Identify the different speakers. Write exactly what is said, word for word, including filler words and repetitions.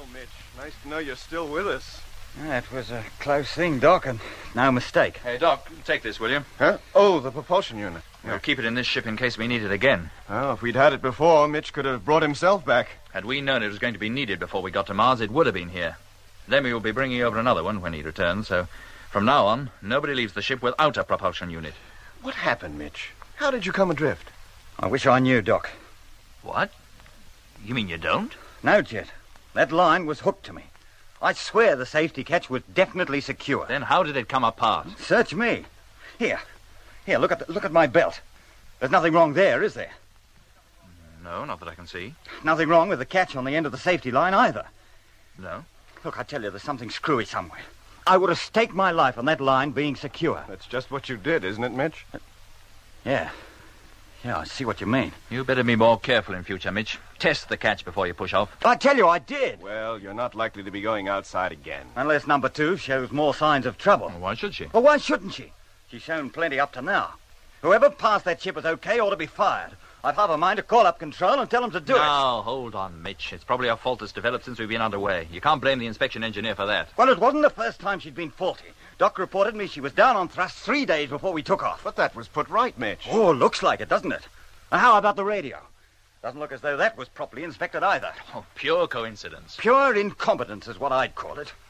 Speaker 1: Mitch. Nice to know you're still with us.
Speaker 2: That was a close thing, Doc, and no mistake.
Speaker 3: Hey, Doc, take this, will you?
Speaker 1: Huh? Oh, the propulsion unit.
Speaker 3: We'll keep it in this ship in case we need it again.
Speaker 1: Well, if we'd had it before, Mitch could have brought himself back.
Speaker 3: Had we known it was going to be needed before we got to Mars, it would have been here. Lemmy will be bringing over another one when he returns, so from now on, nobody leaves the ship without a propulsion unit.
Speaker 1: What happened, Mitch? How did you come adrift?
Speaker 2: I wish I knew, Doc.
Speaker 3: What? You mean you don't?
Speaker 2: No, Jet. That line was hooked to me. I swear the safety catch was definitely secure.
Speaker 3: Then how did it come apart?
Speaker 2: Search me. Here. Here, look at the, look at my belt. There's nothing wrong there, is there?
Speaker 3: No, not that I can see.
Speaker 2: Nothing wrong with the catch on the end of the safety line either.
Speaker 3: No?
Speaker 2: Look, I tell you, there's something screwy somewhere. I would have staked my life on that line being secure.
Speaker 1: That's just what you did, isn't it, Mitch?
Speaker 2: Yeah. Yeah, I see what you mean.
Speaker 3: You better be more careful in future, Mitch. Test the catch before you push off.
Speaker 2: I tell you, I did.
Speaker 1: Well, you're not likely to be going outside again.
Speaker 2: Unless number two shows more signs of trouble.
Speaker 3: Well, why should she?
Speaker 2: Well, why shouldn't she? She's shown plenty up to now. Whoever passed that ship was okay ought to be fired. I've half a mind to call up control and tell them to do it.
Speaker 3: Now, hold on, Mitch. It's probably a fault that's developed since we've been underway. You can't blame the inspection engineer for that.
Speaker 2: Well, it wasn't the first time she'd been faulty. Doc reported me she was down on thrust three days before we took off.
Speaker 1: But that was put right, Mitch.
Speaker 2: Oh, looks like it, doesn't it? And how about the radio? Doesn't look as though that was properly inspected either.
Speaker 3: Oh, pure coincidence.
Speaker 2: Pure incompetence is what I'd call it.